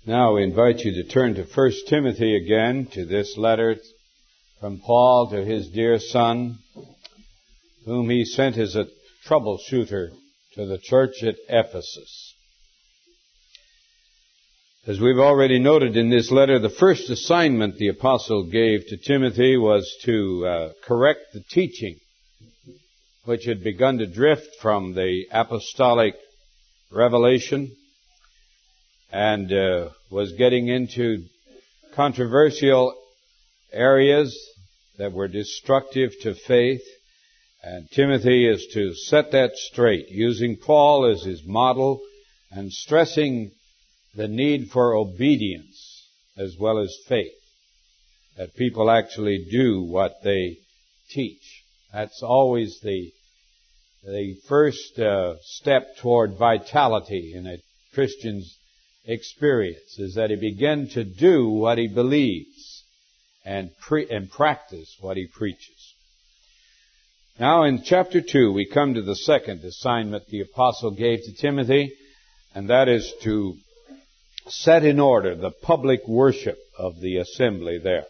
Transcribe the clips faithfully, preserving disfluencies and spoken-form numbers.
Now we invite you to turn to First Timothy again, to this letter from Paul to his dear son, whom he sent as a troubleshooter to the church at Ephesus. As we've already noted in this letter, the first assignment the apostle gave to Timothy was to uh, correct the teaching which had begun to drift from the apostolic revelation and uh, was getting into controversial areas that were destructive to faith. And Timothy is to set that straight, using Paul as his model and stressing the need for obedience as well as faith, that people actually do what they teach. That's always the the first uh, step toward vitality in a Christian's experience, is that he begin to do what he believes and pre- and practice what he preaches. Now in chapter two, we come to the second assignment the apostle gave to Timothy, and that is to set in order the public worship of the assembly there.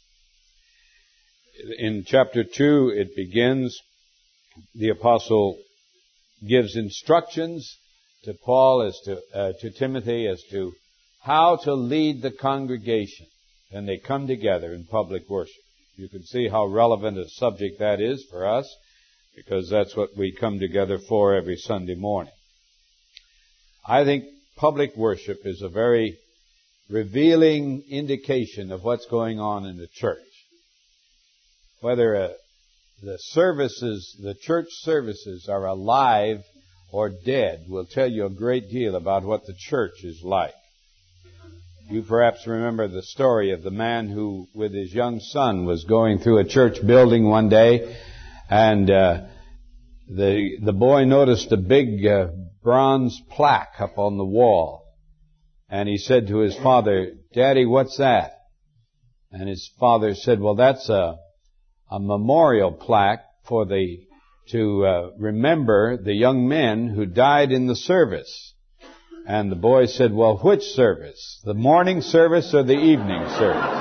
In chapter two, it begins, the apostle gives instructions to Paul as to, uh, to Timothy as to how to lead the congregation when they come together in public worship. You can see how relevant a subject that is for us, because that's what we come together for every Sunday morning. I think public worship is a very revealing indication of what's going on in the church. Whether uh, the services, the church services are alive or dead will tell you a great deal about what the church is like. You perhaps remember the story of the man who, with his young son, was going through a church building one day, and uh, the the boy noticed a big uh, bronze plaque up on the wall, and he said to his father, "Daddy, what's that?" And his father said, "Well, that's a a memorial plaque for the to uh, remember the young men who died in the service." And the boy said, "Well, which service? The morning service or the evening service?"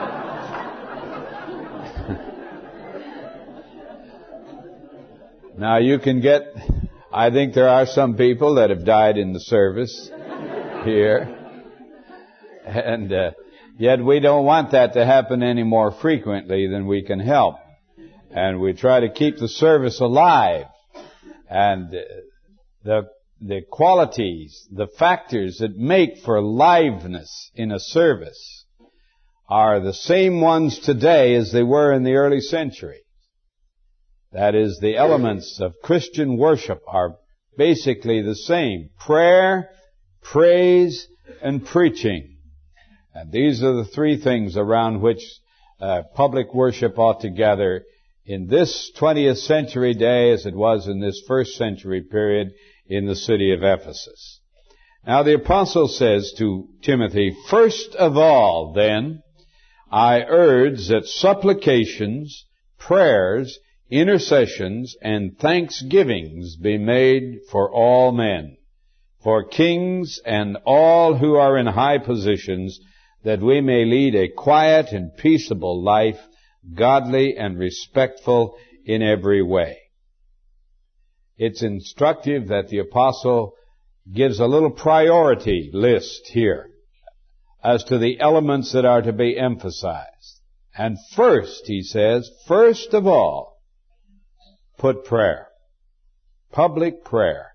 Now you can get, I think there are some people that have died in the service here. And uh, yet we don't want that to happen any more frequently than we can help. And we try to keep the service alive. And the the qualities, the factors that make for liveness in a service are the same ones today as they were in the early century. That is, the elements of Christian worship are basically the same: prayer, praise, and preaching. And these are the three things around which uh, public worship ought to gather in this twentieth century day as it was in this first century period in the city of Ephesus. Now the apostle says to Timothy, "First of all, then, I urge that supplications, prayers, intercessions, and thanksgivings be made for all men, for kings and all who are in high positions, that we may lead a quiet and peaceable life, godly and respectful in every way." It's instructive that the apostle gives a little priority list here as to the elements that are to be emphasized. And first, he says, first of all, put prayer. Public prayer.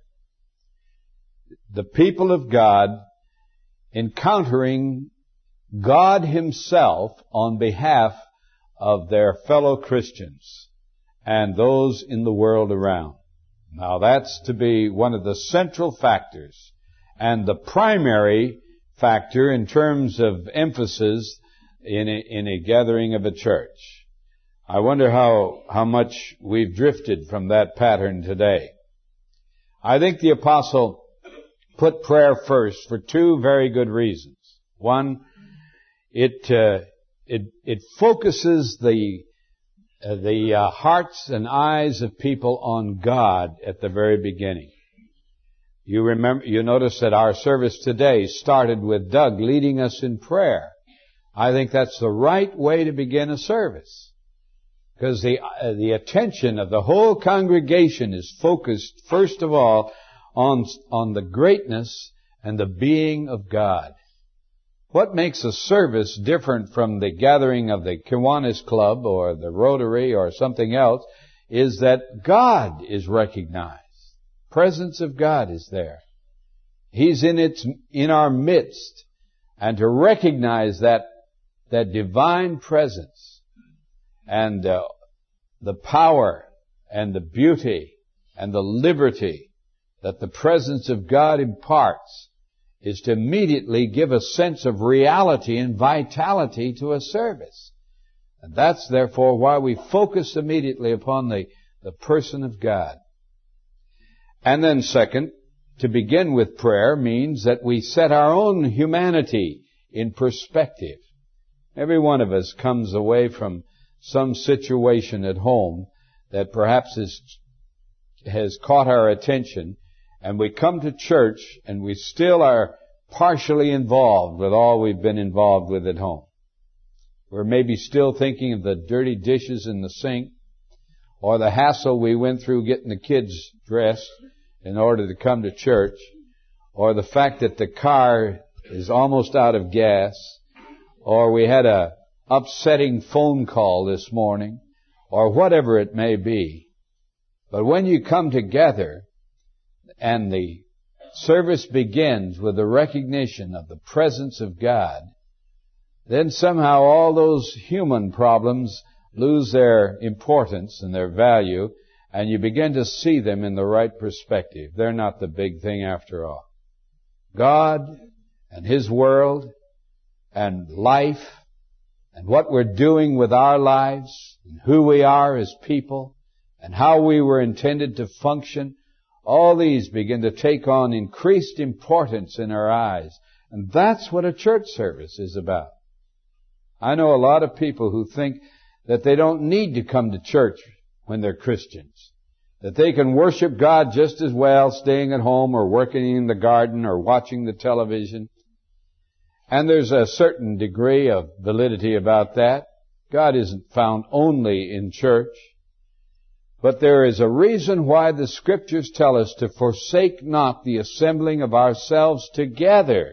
The people of God encountering God Himself on behalf of their fellow Christians and those in the world around. Now that's to be one of the central factors and the primary factor in terms of emphasis in a, in a gathering of a church. I wonder how, how much we've drifted from that pattern today. I think the apostle put prayer first for two very good reasons. One, it, uh, it, it focuses the Uh, the uh, hearts and eyes of people on God at the very beginning. You remember, you notice that our service today started with Doug leading us in prayer. I think that's the right way to begin a service, because the uh, the attention of the whole congregation is focused first of all on on the greatness and the being of God. What makes a service different from the gathering of the Kiwanis Club or the Rotary or something else is that God is recognized. Presence of God is there. He's in its in our midst, and to recognize that that divine presence and uh, the power and the beauty and the liberty that the presence of God imparts is to immediately give a sense of reality and vitality to a service. And that's therefore why we focus immediately upon the, the person of God. And then second, to begin with prayer means that we set our own humanity in perspective. Every one of us comes away from some situation at home that perhaps is, has caught our attention, and we come to church and we still are partially involved with all we've been involved with at home. We're maybe still thinking of the dirty dishes in the sink, or the hassle we went through getting the kids dressed in order to come to church, or the fact that the car is almost out of gas, or we had a upsetting phone call this morning, or whatever it may be. But when you come together and the service begins with the recognition of the presence of God, then somehow all those human problems lose their importance and their value, and you begin to see them in the right perspective. They're not the big thing after all. God and His world and life and what we're doing with our lives and who we are as people and how we were intended to function, all these begin to take on increased importance in our eyes. And that's what a church service is about. I know a lot of people who think that they don't need to come to church when they're Christians, that they can worship God just as well staying at home or working in the garden or watching the television. And there's a certain degree of validity about that. God isn't found only in church. But there is a reason why the Scriptures tell us to forsake not the assembling of ourselves together.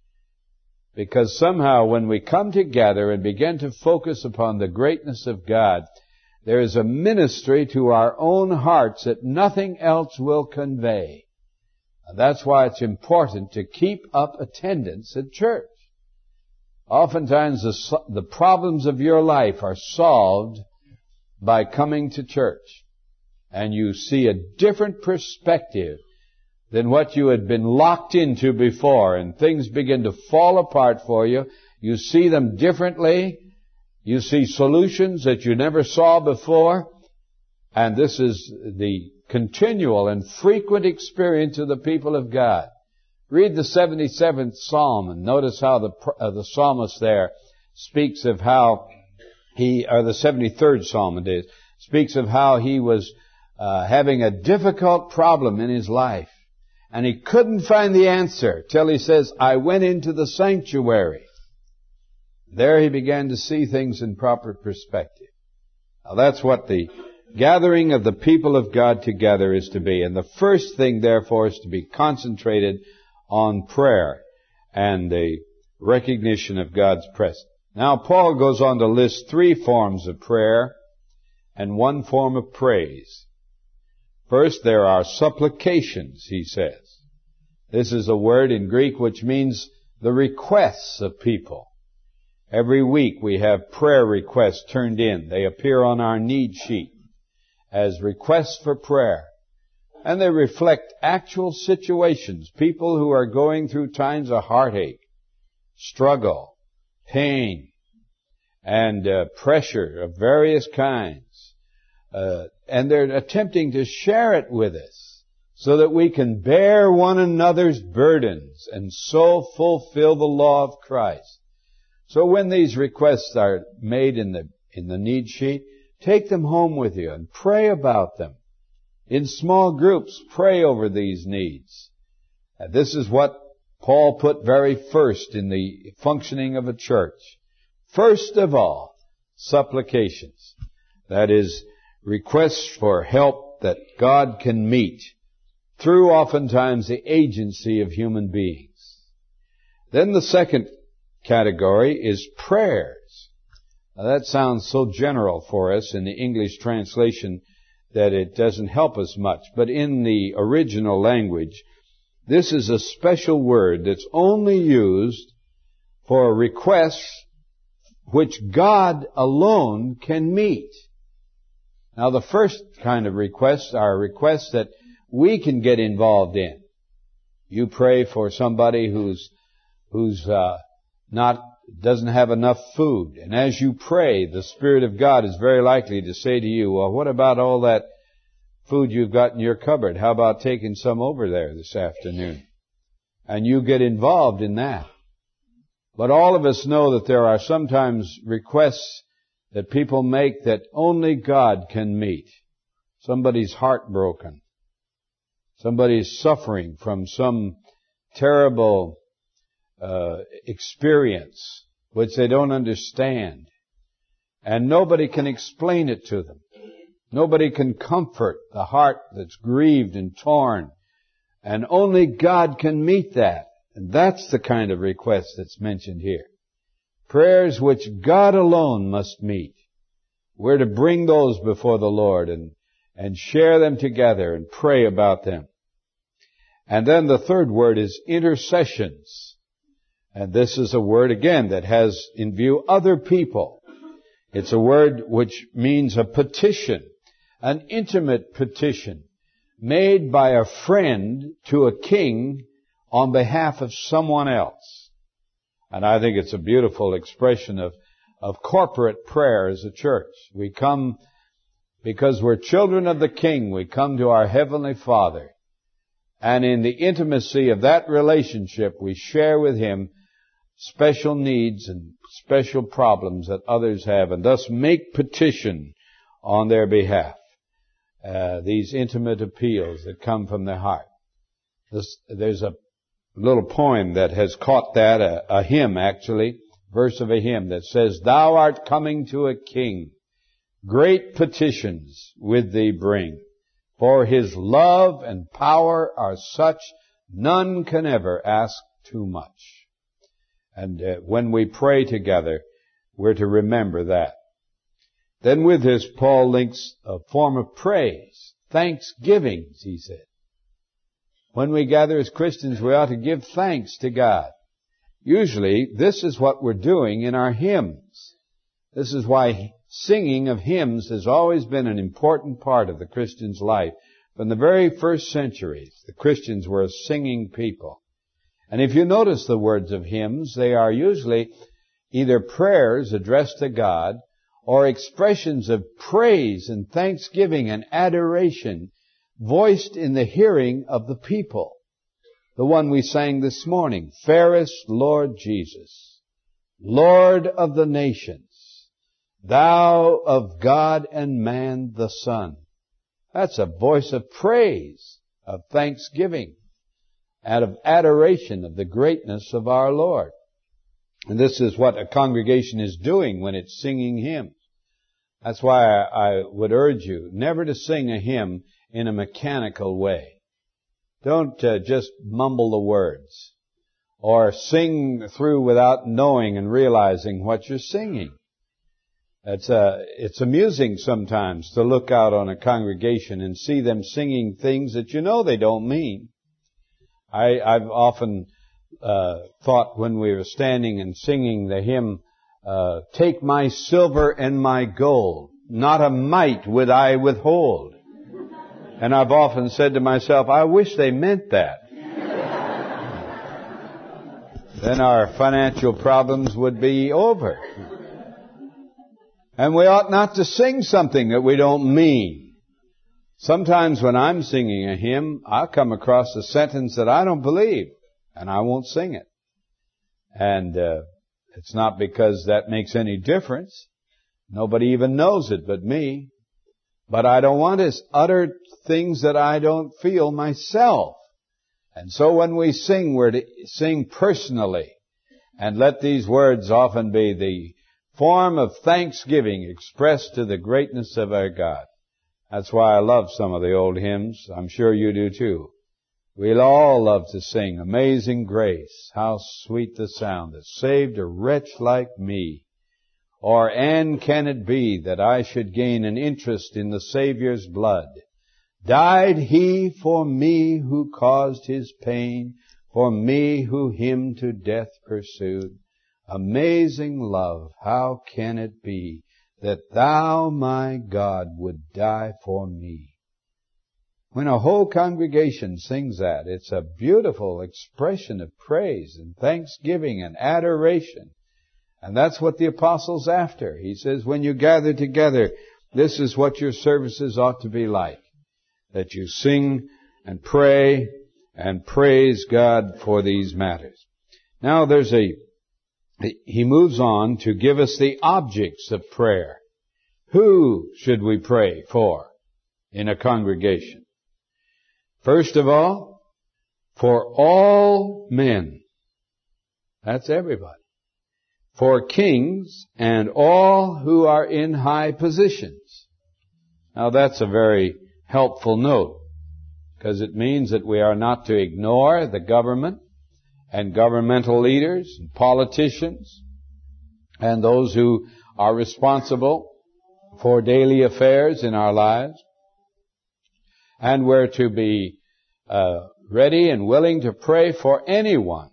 Because somehow when we come together and begin to focus upon the greatness of God, there is a ministry to our own hearts that nothing else will convey. And that's why it's important to keep up attendance at church. Oftentimes the, the problems of your life are solved by coming to church. And you see a different perspective than what you had been locked into before, and things begin to fall apart for you. You see them differently. You see solutions that you never saw before. And this is the continual and frequent experience of the people of God. Read the seventy-seventh Psalm and notice how the uh, the psalmist there speaks of how he, or the seventy-third Psalm it is, speaks of how he was uh, having a difficult problem in his life. And he couldn't find the answer till he says, I went into the sanctuary. There he began to see things in proper perspective. Now that's what the gathering of the people of God together is to be. And the first thing, therefore, is to be concentrated on prayer and the recognition of God's presence. Now Paul goes on to list three forms of prayer and one form of praise. First, there are supplications, he says. This is a word in Greek which means the requests of people. Every week we have prayer requests turned in. They appear on our need sheet as requests for prayer. And they reflect actual situations, people who are going through times of heartache, struggle, pain, and uh, pressure of various kinds. Uh, and they're attempting to share it with us so that we can bear one another's burdens and so fulfill the law of Christ. So when these requests are made in the in the need sheet, take them home with you and pray about them. In small groups, pray over these needs. And this is what Paul put very first in the functioning of a church. First of all, supplications. That is, requests for help that God can meet through oftentimes the agency of human beings. Then the second category is prayers. Now that sounds so general for us in the English translation that it doesn't help us much. But in the original language, this is a special word that's only used for requests which God alone can meet. Now the first kind of requests are requests that we can get involved in. You pray for somebody who's who's uh, not doesn't have enough food, and as you pray, the Spirit of God is very likely to say to you, "Well, what about all that food you've got in your cupboard? How about taking some over there this afternoon?" And you get involved in that. But all of us know that there are sometimes requests that people make that only God can meet. Somebody's heartbroken. Somebody's suffering from some terrible uh, experience which they don't understand. And nobody can explain it to them. Nobody can comfort the heart that's grieved and torn. And only God can meet that. And that's the kind of request that's mentioned here. Prayers which God alone must meet. We're to bring those before the Lord and, and share them together and pray about them. And then the third word is intercessions. And this is a word, again, that has in view other people. It's a word which means a petition, an intimate petition made by a friend to a king on behalf of someone else. And I think it's a beautiful expression of, of corporate prayer as a church. We come because we're children of the King. We come to our Heavenly Father. And in the intimacy of that relationship, we share with Him special needs and special problems that others have, and thus make petition on their behalf. Uh, these intimate appeals that come from their heart. This, there's a little poem that has caught that, a, a hymn actually, verse of a hymn that says, "Thou art coming to a king, great petitions with thee bring. For his love and power are such, none can ever ask too much." And uh, when we pray together, we're to remember that. Then with this, Paul links a form of praise, thanksgivings, he said. When we gather as Christians, we ought to give thanks to God. Usually, this is what we're doing in our hymns. This is why singing of hymns has always been an important part of the Christian's life. From the very first centuries, the Christians were a singing people. And if you notice the words of hymns, they are usually either prayers addressed to God or expressions of praise and thanksgiving and adoration voiced in the hearing of the people. The one we sang this morning, "Fairest Lord Jesus, Lord of the nations, Thou of God and man the Son." That's a voice of praise, of thanksgiving, and of adoration of the greatness of our Lord. And this is what a congregation is doing when it's singing hymns. That's why I would urge you never to sing a hymn in a mechanical way. Don't uh, just mumble the words or sing through without knowing and realizing what you're singing. It's, uh, it's amusing sometimes to look out on a congregation and see them singing things that you know they don't mean. I, I've often uh, thought when we were standing and singing the hymn, uh, "Take my silver and my gold, not a mite would I withhold." And I've often said to myself, I wish they meant that. Then our financial problems would be over. And we ought not to sing something that we don't mean. Sometimes when I'm singing a hymn, I'll come across a sentence that I don't believe, and I won't sing it. And uh, it's not because that makes any difference. Nobody even knows it but me. But I don't want to utter things that I don't feel myself. And so when we sing, we're to sing personally. And let these words often be the form of thanksgiving expressed to the greatness of our God. That's why I love some of the old hymns. I'm sure you do too. We'll all love to sing Amazing Grace, how sweet the sound that saved a wretch like me. Or, and can it be that I should gain an interest in the Savior's blood? Died He for me who caused His pain, for me who Him to death pursued. Amazing love, how can it be that Thou, my God, would die for me? When a whole congregation sings that, it's a beautiful expression of praise and thanksgiving and adoration. And that's what the Apostle's after. He says, when you gather together, this is what your services ought to be like. That you sing and pray and praise God for these matters. Now there's a, he moves on to give us the objects of prayer. Who should we pray for in a congregation? First of all, for all men. That's everybody. For kings and all who are in high positions. Now that's a very helpful note, because it means that we are not to ignore the government and governmental leaders and politicians and those who are responsible for daily affairs in our lives. And we're to be uh, ready and willing to pray for anyone.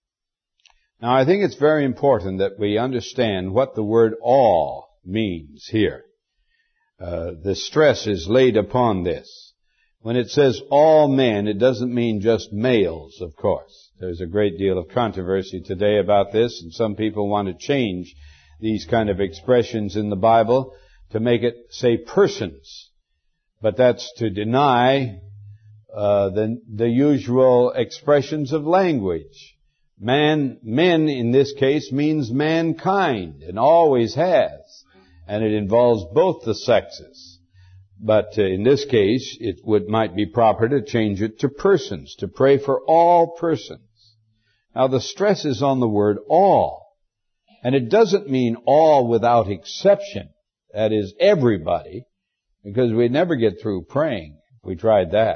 Now, I think it's very important that we understand what the word all means here. Uh, the stress is laid upon this. When it says all men, it doesn't mean just males, of course. There's a great deal of controversy today about this, and some people want to change these kind of expressions in the Bible to make it say persons. But that's to deny uh, the, the usual expressions of language. Man, men in this case means mankind, and always has. And it involves both the sexes. But uh, in this case, it would might be proper to change it to persons, to pray for all persons. Now the stress is on the word all. And it doesn't mean all without exception. That is, everybody. Because we'd never get through praying if we tried that.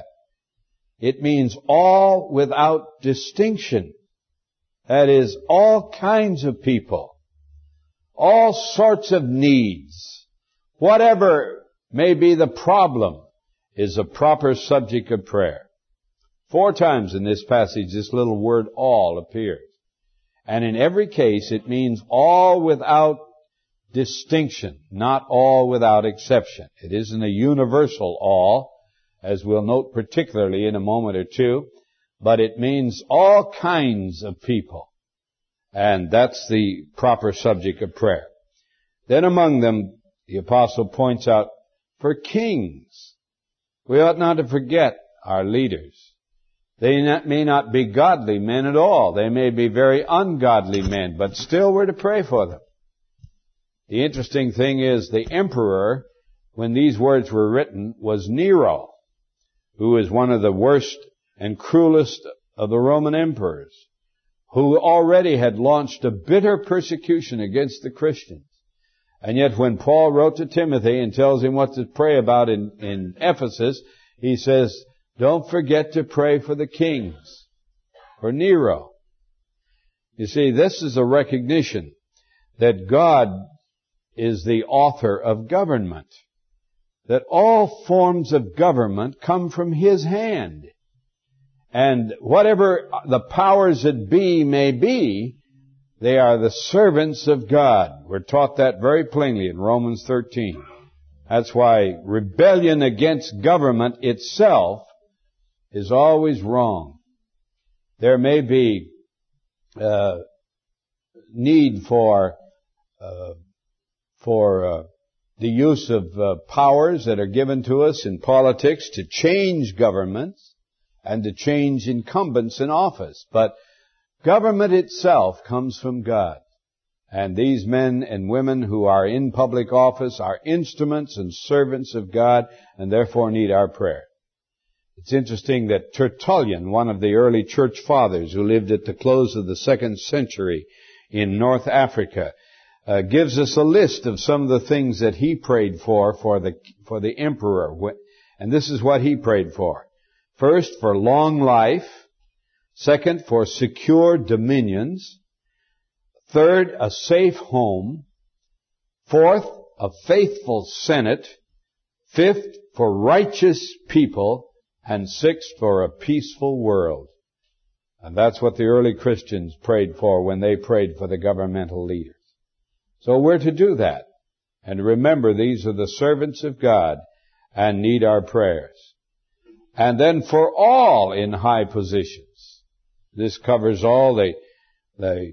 It means all without distinction. That is, all kinds of people. All sorts of needs. Whatever may be the problem is a proper subject of prayer. Four times in this passage this little word all appears. And in every case it means all without distinction, not all without exception. It isn't a universal all, as we'll note particularly in a moment or two, but it means all kinds of people. And that's the proper subject of prayer. Then among them, the apostle points out, for kings. We ought not to forget our leaders. They not, may not be godly men at all. They may be very ungodly men, but still we're to pray for them. The interesting thing is the emperor, when these words were written, was Nero, who is one of the worst and cruelest of the Roman emperors, who already had launched a bitter persecution against the Christians. And yet when Paul wrote to Timothy and tells him what to pray about in, in Ephesus, he says, don't forget to pray for the kings, for Nero. You see, this is a recognition that God is the author of government, that all forms of government come from His hand. And whatever the powers that be may be, they are the servants of God. We're taught that very plainly in Romans thirteen. That's why rebellion against government itself is always wrong. There may be uh, need for uh, for uh, the use of uh, powers that are given to us in politics to change governments and to change incumbents in office. But government itself comes from God. And these men and women who are in public office are instruments and servants of God and therefore need our prayer. It's interesting that Tertullian, one of the early church fathers who lived at the close of the second century in North Africa, uh, gives us a list of some of the things that he prayed for for the for the emperor. And this is what he prayed for. First, for long life. Second, for secure dominions. Third, a safe home. Fourth, a faithful senate. Fifth, for righteous people. And sixth, for a peaceful world. And that's what the early Christians prayed for when they prayed for the governmental leaders. So we're to do that. And remember, these are the servants of God and need our prayers. And then for all in high positions. This covers all the, the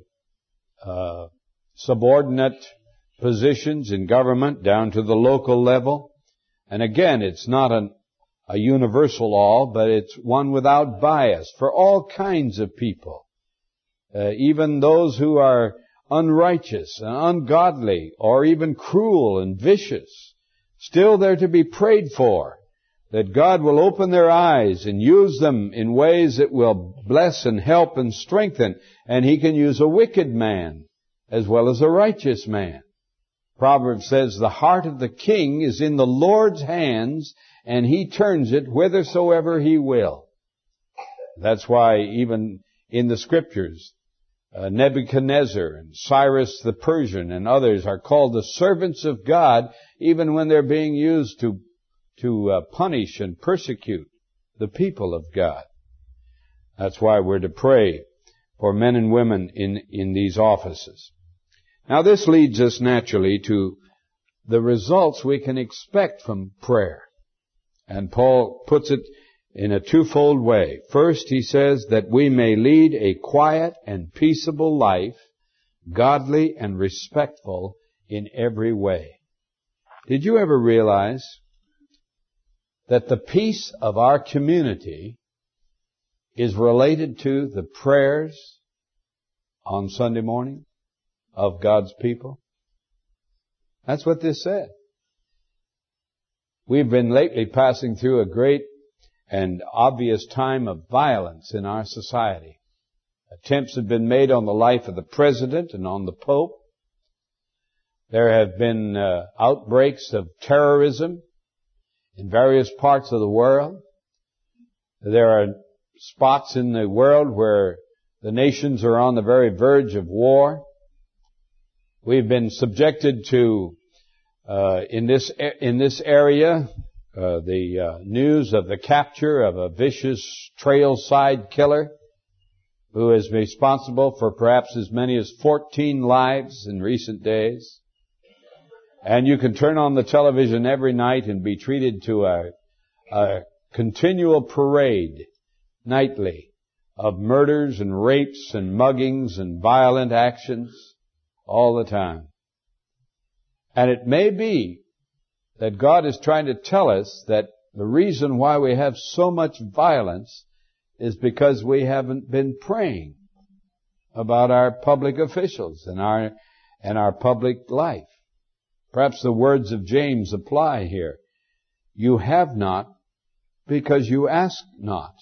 uh, subordinate positions in government down to the local level. And again, it's not an a universal all, but it's one without bias for all kinds of people, uh, even those who are unrighteous and ungodly or even cruel and vicious. Still they're to be prayed for, that God will open their eyes and use them in ways that will bless and help and strengthen, and He can use a wicked man as well as a righteous man. Proverbs says, the heart of the king is in the Lord's hands, and He turns it whithersoever He will. That's why even in the Scriptures, uh, Nebuchadnezzar and Cyrus the Persian and others are called the servants of God, even when they're being used to to uh, punish and persecute the people of God. That's why we're to pray for men and women in, in these offices. Now this leads us naturally to the results we can expect from prayer. And Paul puts it in a twofold way. First, he says that we may lead a quiet and peaceable life, godly and respectful in every way. Did you ever realize that the peace of our community is related to the prayers on Sunday morning of God's people? That's what this said. We've been lately passing through a great and obvious time of violence in our society. Attempts have been made on the life of the President and on the Pope. There have been uh, outbreaks of terrorism in various parts of the world. There are spots in the world where the nations are on the very verge of war. We've been subjected to, uh, in this, in this area, uh, the uh, news of the capture of a vicious trailside killer who is responsible for perhaps as many as fourteen lives in recent days. And you can turn on the television every night and be treated to a, a continual parade nightly of murders and rapes and muggings and violent actions all the time. And it may be that God is trying to tell us that the reason why we have so much violence is because we haven't been praying about our public officials and our, and our public life. Perhaps the words of James apply here. You have not because you ask not.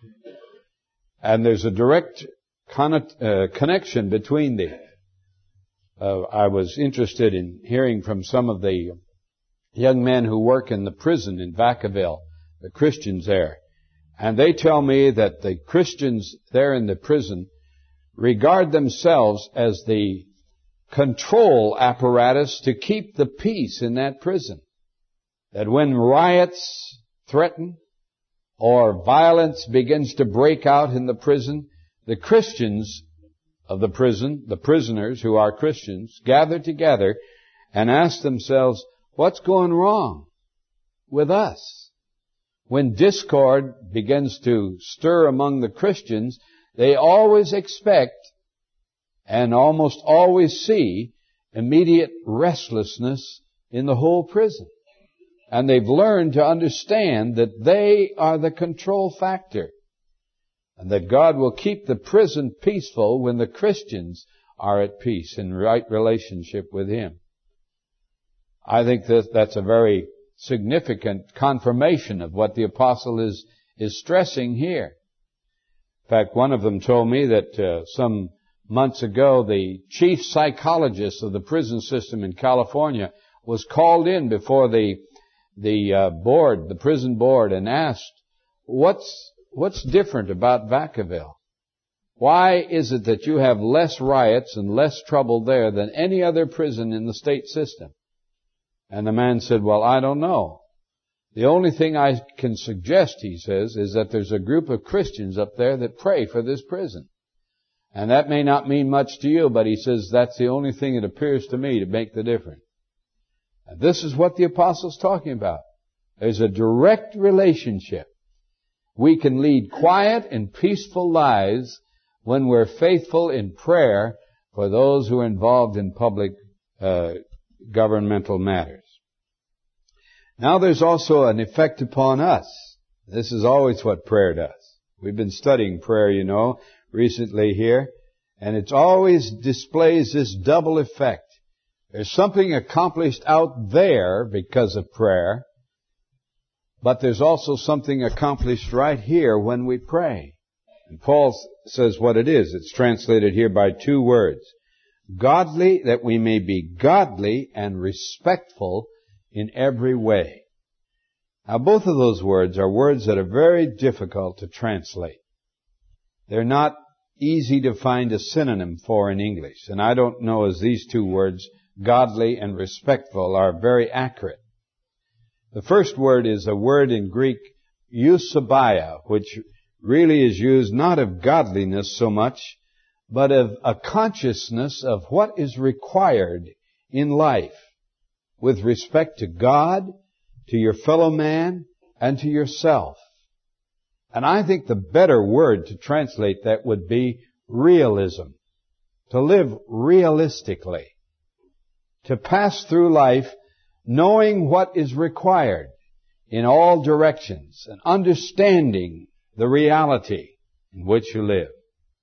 And there's a direct con- uh, connection between these. Uh, I was interested in hearing from some of the young men who work in the prison in Vacaville, the Christians there. And they tell me that the Christians there in the prison regard themselves as the control apparatus to keep the peace in that prison. That when riots threaten or violence begins to break out in the prison, the Christians of the prison, the prisoners who are Christians, gather together and ask themselves, what's going wrong with us? When discord begins to stir among the Christians, they always expect and almost always see immediate restlessness in the whole prison. And they've learned to understand that they are the control factor, and that God will keep the prison peaceful when the Christians are at peace in right relationship with Him. I think that that's a very significant confirmation of what the apostle is is stressing here. In fact, one of them told me that uh, some months ago, the chief psychologist of the prison system in California was called in before the the uh, board, the prison board, and asked, what's what's different about Vacaville? Why is it that you have less riots and less trouble there than any other prison in the state system? And the man said, well, I don't know. The only thing I can suggest, he says, is that there's a group of Christians up there that pray for this prison. And that may not mean much to you, but he says that's the only thing that appears to me to make the difference. And this is what the apostle's talking about. There's a direct relationship. We can lead quiet and peaceful lives when we're faithful in prayer for those who are involved in public uh, governmental matters. Now there's also an effect upon us. This is always what prayer does. We've been studying prayer, you know, recently here, and it always displays this double effect. There's something accomplished out there because of prayer, but there's also something accomplished right here when we pray. And Paul says what it is. It's translated here by two words. Godly, that we may be godly and respectful in every way. Now both of those words are words that are very difficult to translate. They're not easy to find a synonym for in English. And I don't know as these two words, godly and respectful, are very accurate. The first word is a word in Greek, eusebeia, which really is used not of godliness so much, but of a consciousness of what is required in life with respect to God, to your fellow man, and to yourself. And I think the better word to translate that would be realism. To live realistically. To pass through life knowing what is required in all directions and understanding the reality in which you live.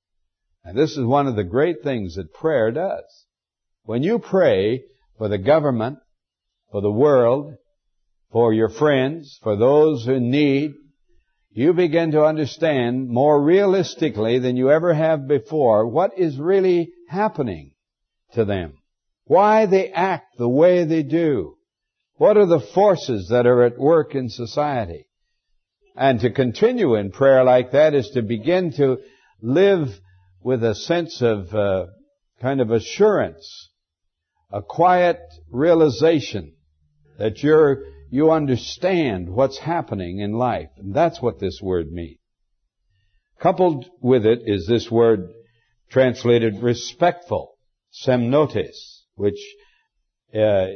And this is one of the great things that prayer does. When you pray for the government, for the world, for your friends, for those in need, you begin to understand more realistically than you ever have before what is really happening to them. Why they act the way they do. What are the forces that are at work in society? And to continue in prayer like that is to begin to live with a sense of uh, kind of assurance, a quiet realization that you're you understand what's happening in life. And that's what this word means. Coupled with it is this word translated respectful, semnotes, which uh,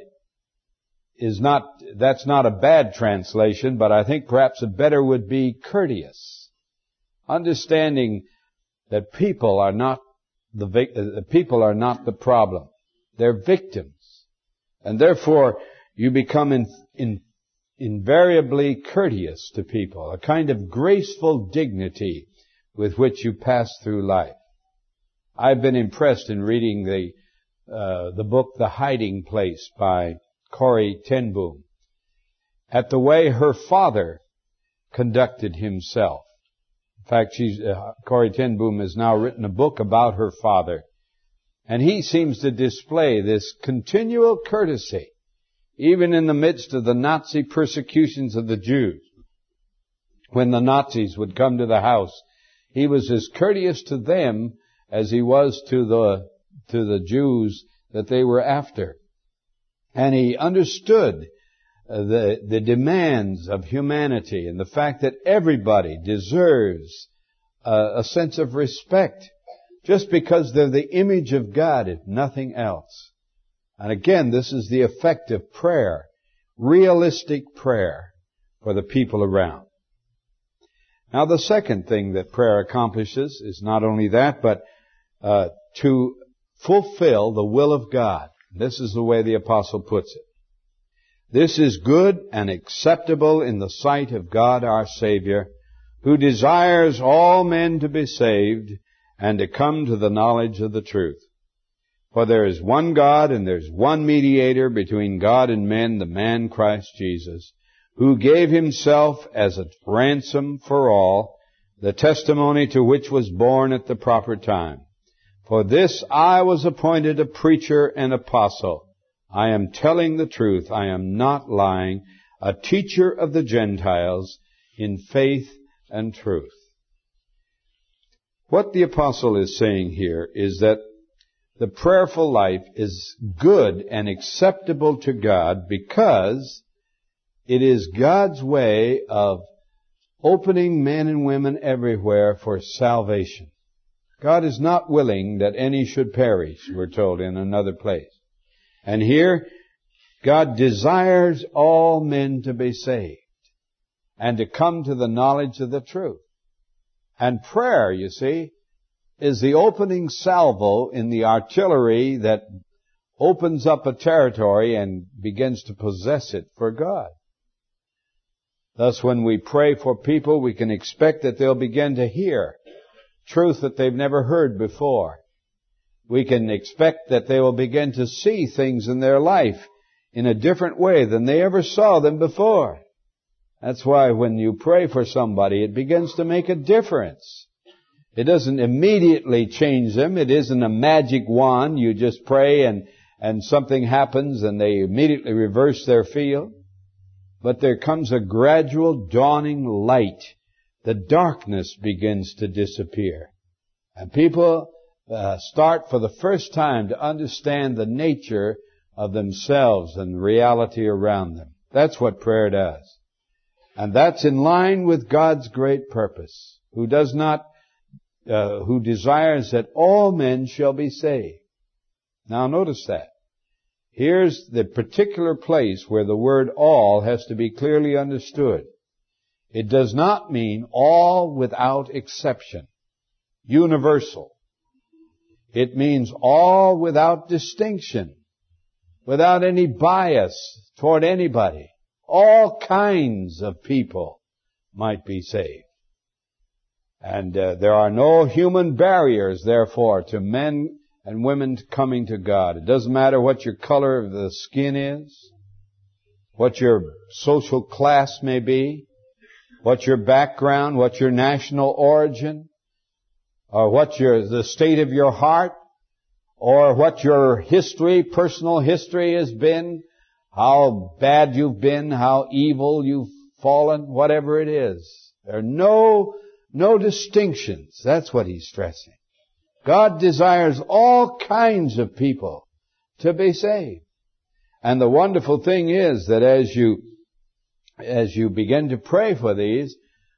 is not, that's not a bad translation, but I think perhaps a better would be courteous. Understanding that people are not the, the people are not the problem. They're victims. And therefore, you become in, in, invariably courteous to people, a kind of graceful dignity with which you pass through life. I've been impressed in reading the uh, the book The Hiding Place by Corrie ten Boom at the way her father conducted himself. In fact, she's, uh, Corrie ten Boom has now written a book about her father, and he seems to display this continual courtesy even in the midst of the Nazi persecutions of the Jews. When the Nazis would come to the house, he was as courteous to them as he was to the to the Jews that they were after. And he understood uh, the the demands of humanity and the fact that everybody deserves uh, a sense of respect just because they're the image of God, if nothing else. And again, this is the effect of prayer, realistic prayer for the people around. Now, the second thing that prayer accomplishes is not only that, but uh, to fulfill the will of God. This is the way the apostle puts it. This is good and acceptable in the sight of God our Savior, who desires all men to be saved and to come to the knowledge of the truth. For there is one God and there's one mediator between God and men, the man Christ Jesus, who gave himself as a ransom for all, the testimony to which was borne at the proper time. For this I was appointed a preacher and apostle. I am telling the truth. I am not lying. A teacher of the Gentiles in faith and truth. What the apostle is saying here is that the prayerful life is good and acceptable to God because it is God's way of opening men and women everywhere for salvation. God is not willing that any should perish, we're told in another place. And here, God desires all men to be saved and to come to the knowledge of the truth. And prayer, you see, is the opening salvo in the artillery that opens up a territory and begins to possess it for God. Thus, when we pray for people, we can expect that they'll begin to hear truth that they've never heard before. We can expect that they will begin to see things in their life in a different way than they ever saw them before. That's why when you pray for somebody, it begins to make a difference. It doesn't immediately change them. It isn't a magic wand. You just pray and, and something happens and they immediately reverse their field. But there comes a gradual dawning light. The darkness begins to disappear. And people uh, start for the first time to understand the nature of themselves and the reality around them. That's what prayer does. And that's in line with God's great purpose, who does not, uh, who desires that all men shall be saved. Now notice that. Here's the particular place where the word all has to be clearly understood. It does not mean all without exception, universal. It means all without distinction, without any bias toward anybody. All kinds of people might be saved. And uh, there are no human barriers, therefore, to men and women coming to God. It doesn't matter what your color of the skin is, what your social class may be, what your background, what your national origin, or what your the state of your heart, or what your history, personal history has been, how bad you've been, how evil you've fallen, whatever it is. There are no, no distinctions. That's what he's stressing. God desires all kinds of people to be saved. And the wonderful thing is that as you, as you begin to pray for these,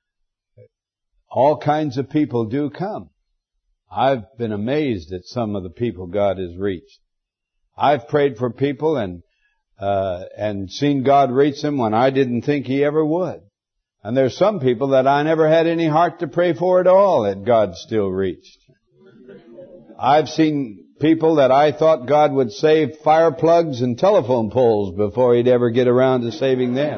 all kinds of people do come. I've been amazed at some of the people God has reached. I've prayed for people and Uh, and seen God reach them when I didn't think He ever would. And there's some people that I never had any heart to pray for at all that God still reached. I've seen people that I thought God would save fire plugs and telephone poles before He'd ever get around to saving them.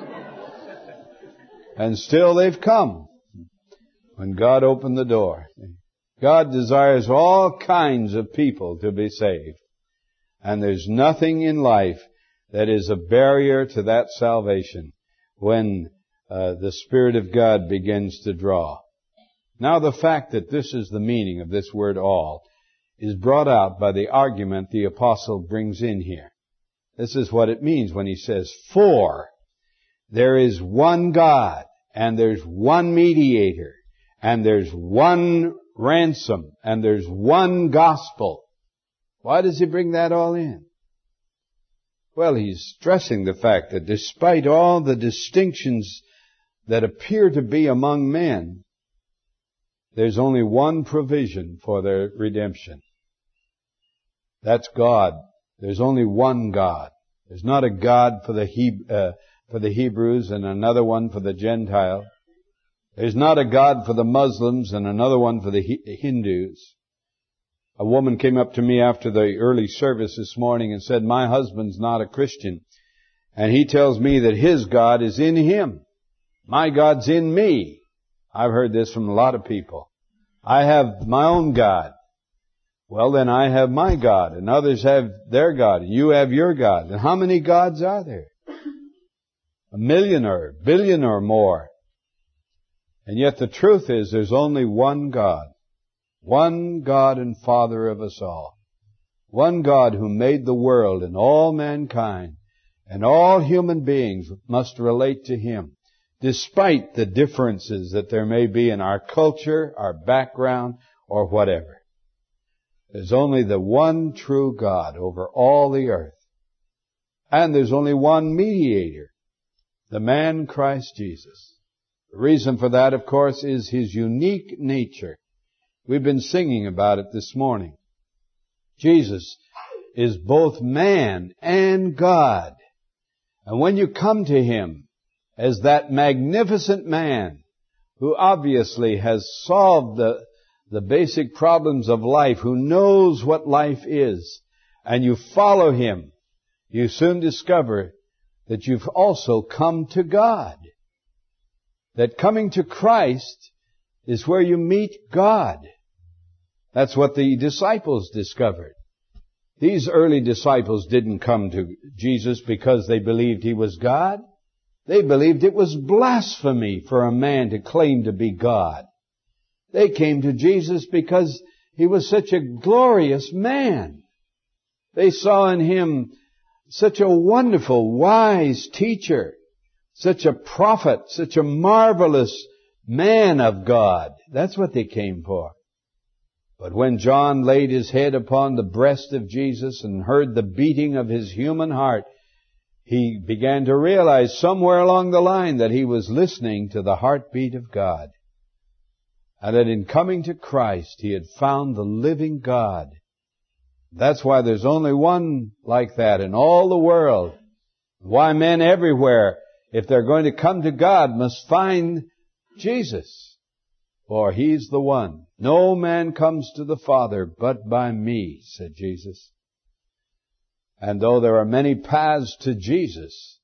And still they've come when God opened the door. God desires all kinds of people to be saved. And there's nothing in life that is a barrier to that salvation when uh, the Spirit of God begins to draw. Now the fact that this is the meaning of this word all is brought out by the argument the apostle brings in here. This is what it means when he says, for there is one God, and there's one mediator, and there's one ransom, and there's one gospel. Why does he bring that all in? Well, he's stressing the fact that despite all the distinctions that appear to be among men, there's only one provision for their redemption. That's God. There's only one God. There's not a God for the he- uh, for the Hebrews and another one for the Gentile. There's not a God for the Muslims and another one for the H- Hindus. A woman came up to me after the early service this morning and said, my husband's not a Christian, and he tells me that his God is in him. My God's in me. I've heard this from a lot of people. I have my own God. Well, then I have my God, and others have their God, and you have your God. And how many gods are there? a million or a billion or more. And yet the truth is there's only one God. One God and Father of us all. One God who made the world and all mankind. And all human beings must relate to Him, despite the differences that there may be in our culture, our background, or whatever. There's only the one true God over all the earth. And there's only one mediator, the man Christ Jesus. The reason for that, of course, is His unique nature. We've been singing about it this morning. Jesus is both man and God. And when you come to Him as that magnificent man who obviously has solved the, the basic problems of life, who knows what life is, and you follow Him, you soon discover that you've also come to God. That coming to Christ is where you meet God. That's what the disciples discovered. These early disciples didn't come to Jesus because they believed He was God. They believed it was blasphemy for a man to claim to be God. They came to Jesus because He was such a glorious man. They saw in Him such a wonderful, wise teacher, such a prophet, such a marvelous man of God. That's what they came for. But when John laid his head upon the breast of Jesus and heard the beating of His human heart, he began to realize somewhere along the line that he was listening to the heartbeat of God. And that in coming to Christ, he had found the living God. That's why there's only one like that in all the world. Why men everywhere, if they're going to come to God, must find Jesus. For He's the one. No man comes to the Father but by me, said Jesus. And though there are many paths to Jesus,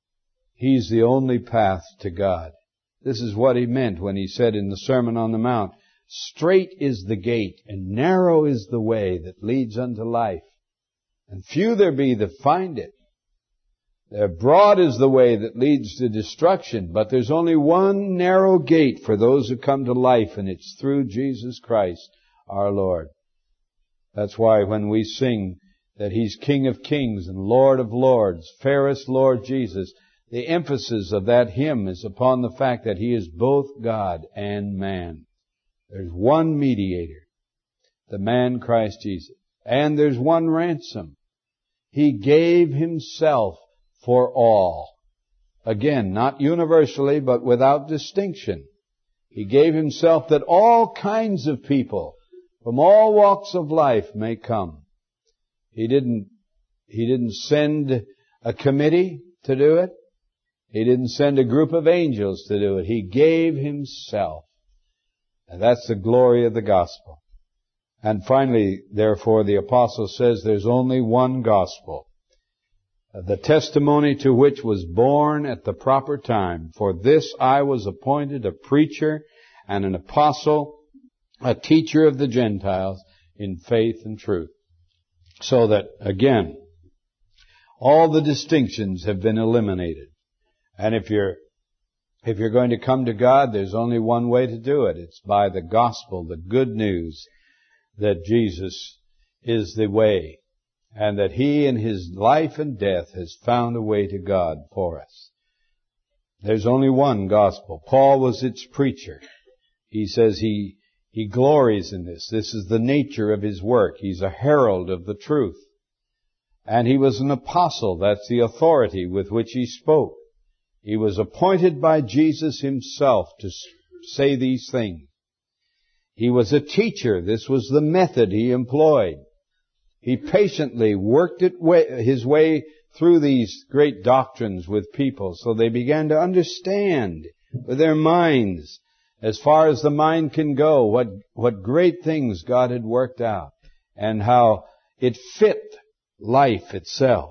He's the only path to God. This is what He meant when He said in the Sermon on the Mount, "Straight is the gate, and narrow is the way that leads unto life, and few there be that find it. There broad is the way that leads to destruction, but there's only one narrow gate for those who come to life, and it's through Jesus Christ our Lord." That's why when we sing that He's King of Kings and Lord of Lords, fairest Lord Jesus, the emphasis of that hymn is upon the fact that He is both God and man. There's one mediator, the man Christ Jesus. And there's one ransom. He gave Himself for all. Again, not universally, but without distinction. He gave Himself that all kinds of people from all walks of life may come. He didn't, He didn't send a committee to do it. He didn't send a group of angels to do it. He gave Himself. And that's the glory of the gospel. And finally, therefore, the apostle says there's only one gospel, the testimony to which was born at the proper time. For this I was appointed a preacher and an apostle, a teacher of the Gentiles in faith and truth. So that, again, all the distinctions have been eliminated. And if you're If you're going to come to God, there's only one way to do it. It's by the gospel, the good news that Jesus is the way and that He in His life and death has found a way to God for us. There's only one gospel. Paul was its preacher. He says he, he glories in this. This is the nature of his work. He's a herald of the truth. And he was an apostle. That's the authority with which he spoke. He was appointed by Jesus Himself to say these things. He was a teacher. This was the method He employed. He patiently worked it way, His way through these great doctrines with people so they began to understand with their minds, as far as the mind can go, what, what great things God had worked out and how it fit life itself.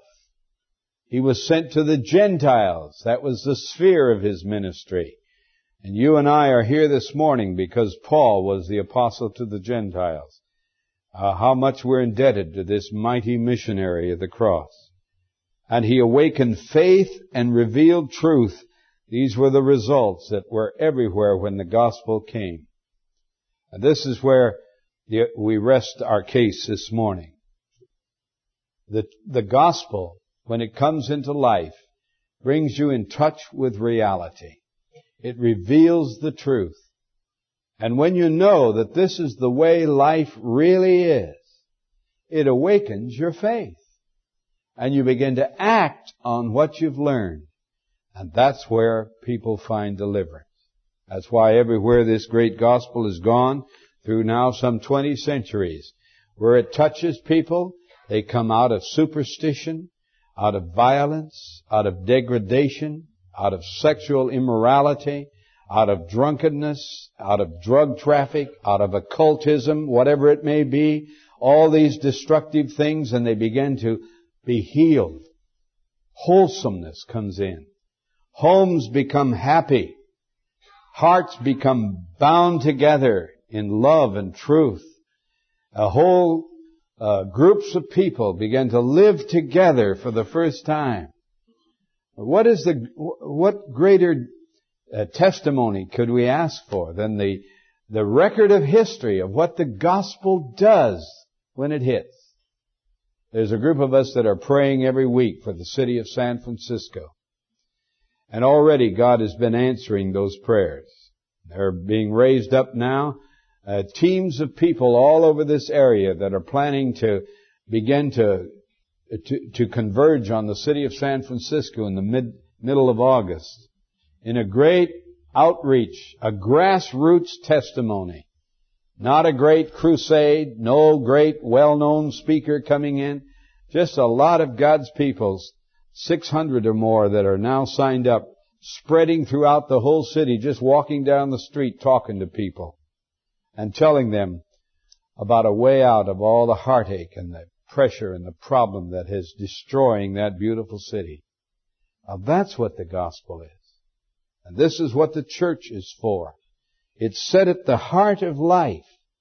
He was sent to the Gentiles. That was the sphere of His ministry. And you and I are here this morning because Paul was the apostle to the Gentiles. Uh, how much we're indebted to this mighty missionary of the cross. and He awakened faith and revealed truth. These were the results that were everywhere when the gospel came. And this is where we rest our case this morning. The, the gospel, when it comes into life, brings you in touch with reality. It reveals the truth. And when you know that this is the way life really is, it awakens your faith. And you begin to act on what you've learned. And that's where people find deliverance. That's why everywhere this great gospel has gone, through now some twenty centuries, where it touches people, they come out of superstition, out of violence, out of degradation, out of sexual immorality, out of drunkenness, out of drug traffic, out of occultism, whatever it may be, all these destructive things, and they begin to be healed. Wholesomeness comes in. Homes become happy. Hearts become bound together in love and truth. A whole uh, groups of people begin to live together for the first time. What is the what greater uh, testimony could we ask for than the the record of history of what the gospel does when it hits? There's a group of us that are praying every week for the city of San Francisco. And already God has been answering those prayers. They're being raised up now. Uh, teams of people all over this area that are planning to begin to, to, to converge on the city of San Francisco in the mid, middle of August in a great outreach, a grassroots testimony. Not a great crusade, no great well-known speaker coming in. Just a lot of God's people, six hundred or more that are now signed up, spreading throughout the whole city, just walking down the street talking to people and telling them about a way out of all the heartache and the pressure and the problem that is destroying that beautiful city. Now that's what the gospel is. And this is what the church is for. It's set at the heart of life.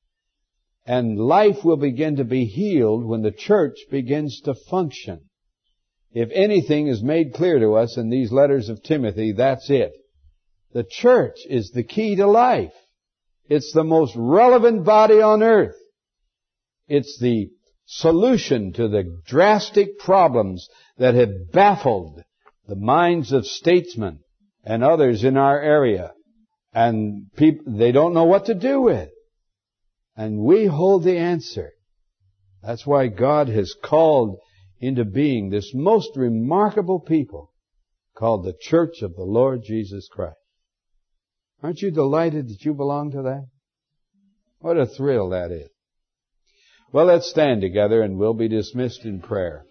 And life will begin to be healed when the church begins to function. If anything is made clear to us in these letters of Timothy, that's it. The church is the key to life. It's the most relevant body on earth. It's the solution to the drastic problems that have baffled the minds of statesmen and others in our area. And people, they don't know what to do with. And we hold the answer. That's why God has called into being this most remarkable people called the Church of the Lord Jesus Christ. Aren't you delighted that you belong to that? What a thrill that is. Well, let's stand together and we'll be dismissed in prayer.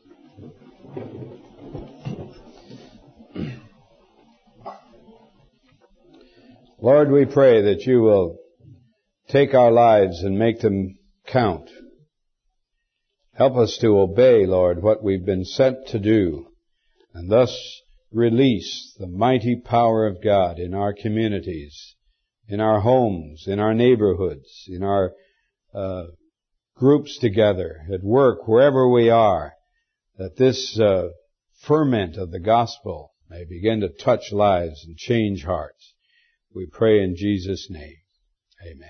Lord, we pray that you will take our lives and make them count. Help us to obey, Lord, what we've been sent to do, and thus release the mighty power of God in our communities, in our homes, in our neighborhoods, in our uh, groups together, at work, wherever we are, that this uh, ferment of the gospel may begin to touch lives and change hearts. We pray in Jesus' name. Amen.